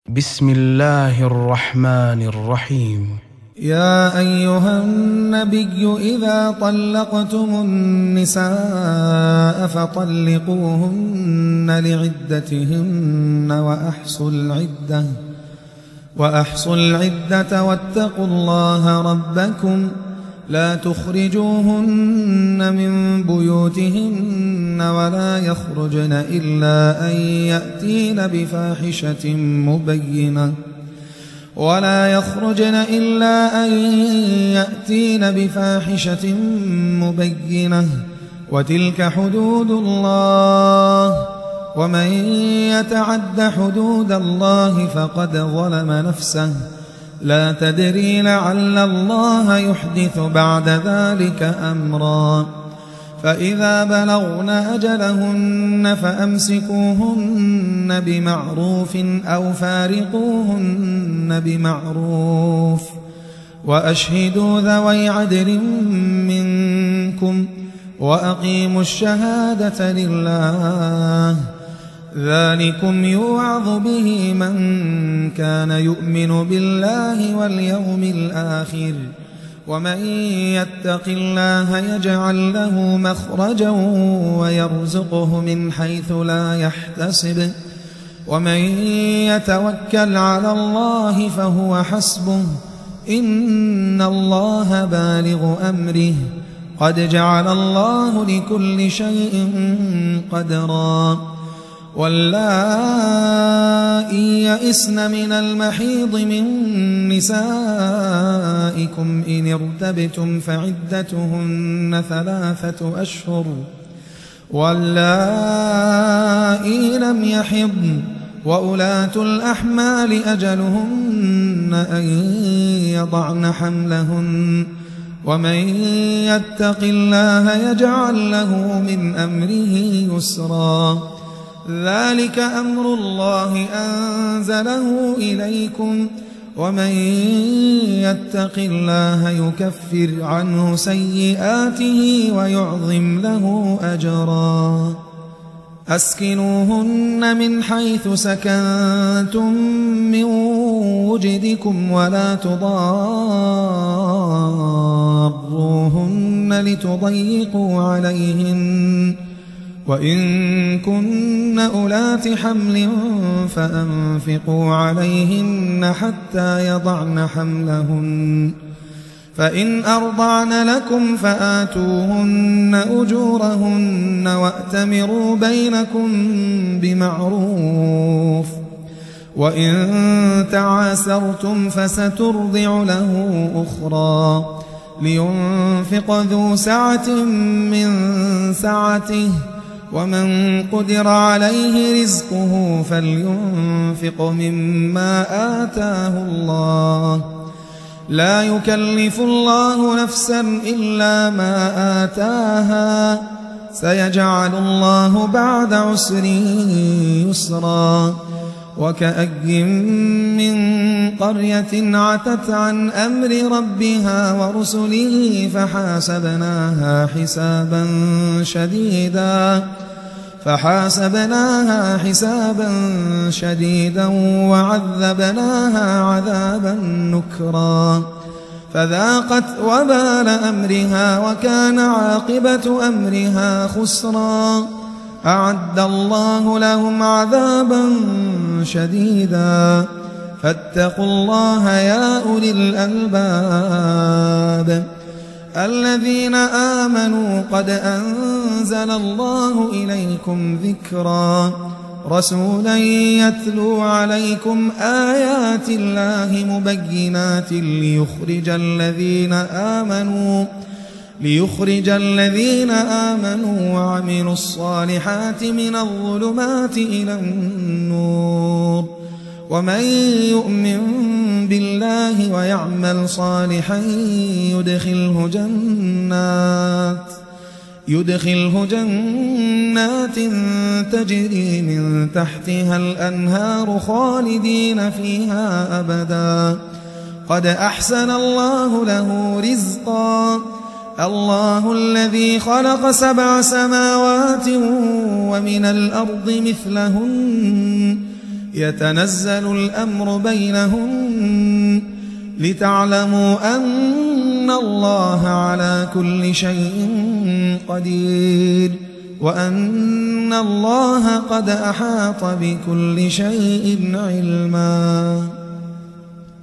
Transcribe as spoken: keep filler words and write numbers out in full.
بسم الله الرحمن الرحيم. يا أيها النبي إذا طلقتم النساء فطلقوهن لعدتهن وأحصوا العدة وأحصوا العدة واتقوا الله ربكم لا تخرجوهن من بيوتهن ولا يخرجن إلا أن يأتين بفاحشة مبينة ولا يخرجن إلا أن يأتين بفاحشة مبينة وتلك حدود الله ومن يتعد حدود الله فقد ظلم نفسه لا تدري لعل الله يحدث بعد ذلك أمرا فإذا بلغن أجلهن فأمسكوهن بمعروف أو فارقوهن بمعروف وأشهدوا ذوي عدل منكم وأقيموا الشهادة لله ذلكم يوعظ به من كان يؤمن بالله واليوم الآخر ومن يتق الله يجعل له مخرجا ويرزقه من حيث لا يحتسب ومن يتوكل على الله فهو حسبه إن الله بالغ أمره قد جعل الله لكل شيء قدرا واللائي يئسن من المحيض من نسائكم إن ارتبتم فعدتهن ثلاثة أشهر واللائي لم يحضن وأولاة الأحمال أجلهن أن يضعن حملهن ومن يتق الله يجعل له من أمره يسرا ذلك أمر الله أنزله إليكم ومن يتق الله يكفر عنه سيئاته ويعظم له أجرا أسكنوهن من حيث سكنتم من وجدكم ولا تضاروهن لتضيقوا عليهن وإن كن أولات حمل فأنفقوا عليهن حتى يضعن حملهن فإن أرضعن لكم فآتوهن أجورهن وأتمروا بينكم بمعروف وإن تعاسرتم فسترضع له أخرى لينفق ذو سعة من سعته ومن قدر عليه رزقه فلينفق مما آتاه الله لا يكلف الله نفسا إلا ما آتاها سيجعل الله بعد عسر يسرا وكأي من قرية عتت عن أمر ربها ورسله فحاسبناها حسابا شديدا فحاسبناها حسابا شديدا وعذبناها عذابا نكرا فذاقت وبال أمرها وكان عاقبة أمرها خسرا أعد الله لهم عذابا شديدا فاتقوا الله يا أولي الألباب الذين آمنوا قد أنزل الله إليكم ذكرا رسولا يتلو عليكم آيات الله مبينات ليخرج الذين آمنوا ليخرج الذين آمنوا وعملوا الصالحات من الظلمات إلى النور ومن يؤمن بالله ويعمل صالحا يدخله جنات يدخله جنات تجري من تحتها الأنهار خالدين فيها أبدا قد أحسن الله له رزقا الله الذي خلق سبع سماوات ومن الأرض مثلهن يتنزل الأمر بينهن لتعلموا أن الله على كل شيء قدير وأن الله قد أحاط بكل شيء علما.